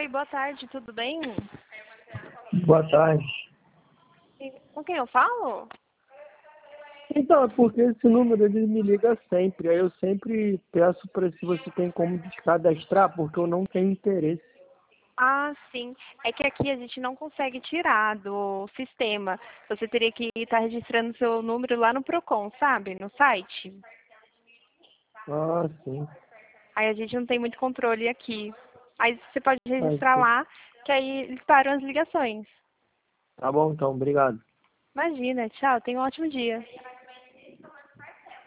Oi, boa tarde, tudo bem? Boa tarde. Com quem eu falo? Então, é porque esse número ele me liga sempre. Aí eu sempre peço para se você tem como descadastrar, porque eu não tenho interesse. Ah, sim. É que aqui a gente não consegue tirar do sistema. Você teria que estar registrando seu número lá no Procon, sabe? No site. Ah, sim. Aí a gente não tem muito controle aqui. Aí você pode Ah, registrar sim. lá, que aí eles param as ligações. Tá bom, então. Obrigado. Imagina, tchau, tenha um ótimo dia.